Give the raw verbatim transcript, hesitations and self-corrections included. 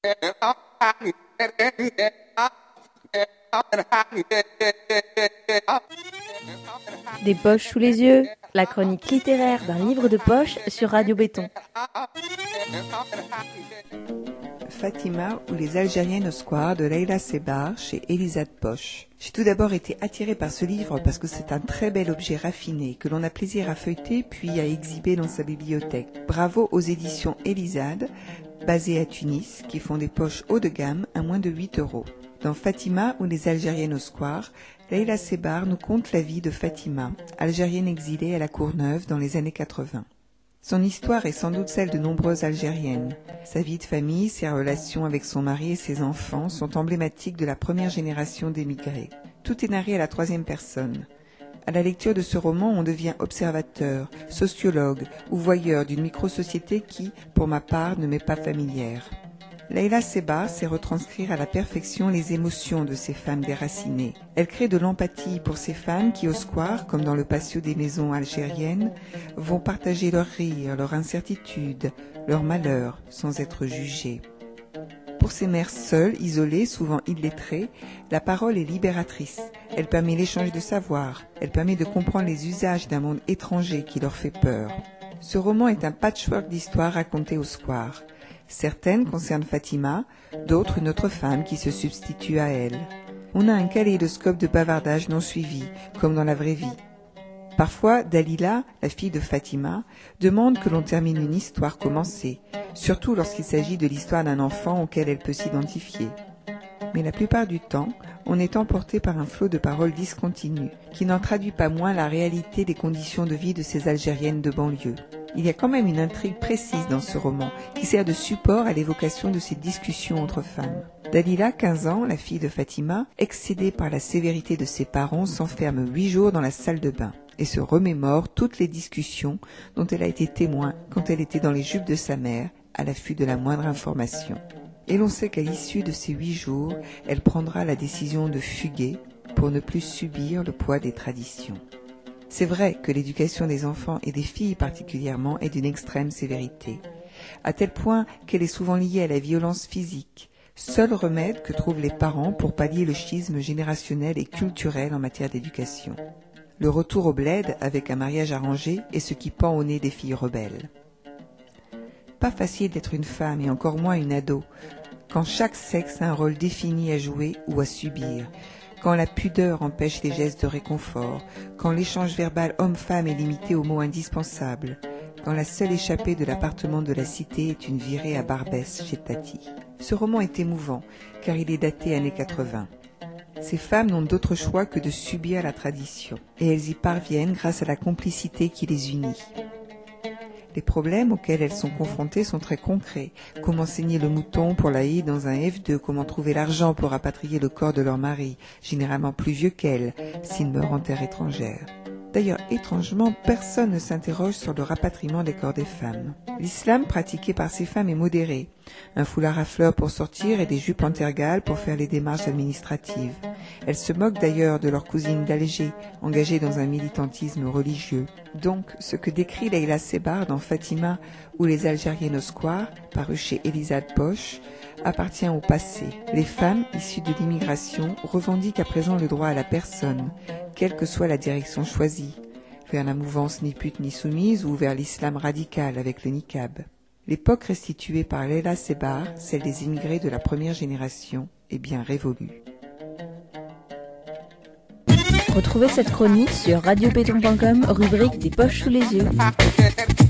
Des poches sous les yeux, la chronique littéraire d'un livre de poche sur Radio Béton. Fatima ou les Algériennes au square de Leila Sebar chez Elisade Poche. J'ai tout d'abord été attirée par ce livre parce que c'est un très bel objet raffiné que l'on a plaisir à feuilleter puis à exhiber dans sa bibliothèque. Bravo aux éditions Elisade, basées à Tunis, qui font des poches haut de gamme à moins de huit euros. Dans Fatima ou les Algériennes au square, Leila Sebar nous conte la vie de Fatima, algérienne exilée à la Courneuve dans les années quatre-vingts. Son histoire est sans doute celle de nombreuses Algériennes. Sa vie de famille, ses relations avec son mari et ses enfants sont emblématiques de la première génération d'émigrés. Tout est narré à la troisième personne. À la lecture de ce roman, on devient observateur, sociologue ou voyeur d'une micro-société qui, pour ma part, ne m'est pas familière. Leila Sebar sait retranscrire à la perfection les émotions de ces femmes déracinées. Elle crée de l'empathie pour ces femmes qui, au square, comme dans le patio des maisons algériennes, vont partager leurs rires, leurs incertitudes, leurs malheurs, sans être jugées. Pour ces mères seules, isolées, souvent illettrées, la parole est libératrice. Elle permet l'échange de savoir. Elle permet de comprendre les usages d'un monde étranger qui leur fait peur. Ce roman est un patchwork d'histoires racontées au square. Certaines concernent Fatima, d'autres une autre femme qui se substitue à elle. On a un kaléidoscope de bavardage non suivi, comme dans la vraie vie. Parfois, Dalila, la fille de Fatima, demande que l'on termine une histoire commencée, surtout lorsqu'il s'agit de l'histoire d'un enfant auquel elle peut s'identifier. Mais la plupart du temps, on est emporté par un flot de paroles discontinues, qui n'en traduit pas moins la réalité des conditions de vie de ces Algériennes de banlieue. Il y a quand même une intrigue précise dans ce roman, qui sert de support à l'évocation de ces discussions entre femmes. Dalila, quinze ans, la fille de Fatima, excédée par la sévérité de ses parents, s'enferme huit jours dans la salle de bain et se remémore toutes les discussions dont elle a été témoin quand elle était dans les jupes de sa mère, à l'affût de la moindre information. Et l'on sait qu'à l'issue de ces huit jours, elle prendra la décision de fuguer pour ne plus subir le poids des traditions. C'est vrai que l'éducation des enfants et des filles particulièrement est d'une extrême sévérité, à tel point qu'elle est souvent liée à la violence physique, seul remède que trouvent les parents pour pallier le schisme générationnel et culturel en matière d'éducation. Le retour au bled avec un mariage arrangé est ce qui pend au nez des filles rebelles. Pas facile d'être une femme et encore moins une ado, quand chaque sexe a un rôle défini à jouer ou à subir, quand la pudeur empêche les gestes de réconfort, quand l'échange verbal homme-femme est limité aux mots indispensables, quand la seule échappée de l'appartement de la cité est une virée à Barbès chez Tati. Ce roman est émouvant, car il est daté années quatre-vingts. Ces femmes n'ont d'autre choix que de subir la tradition, et elles y parviennent grâce à la complicité qui les unit. Les problèmes auxquels elles sont confrontées sont très concrets. Comment saigner le mouton pour l'Aïd dans un F deux, comment trouver l'argent pour rapatrier le corps de leur mari, généralement plus vieux qu'elles, s'il meurt en terre étrangère. D'ailleurs, étrangement, personne ne s'interroge sur le rapatriement des corps des femmes. L'islam pratiqué par ces femmes est modéré. Un foulard à fleurs pour sortir et des jupes en tergale pour faire les démarches administratives. Elles se moquent d'ailleurs de leur cousine d'Alger, engagée dans un militantisme religieux. Donc, ce que décrit Leila Sebar dans Fatima ou les Algériennes au square, paru chez Elisade Poche, appartient au passé. Les femmes, issues de l'immigration, revendiquent à présent le droit à la personne, quelle que soit la direction choisie, vers la mouvance ni pute ni soumise ou vers l'islam radical avec le niqab. L'époque restituée par Leila Sebar, celle des immigrés de la première génération, est bien révolue. Retrouvez cette chronique sur radio béton point com, rubrique des poches sous les yeux.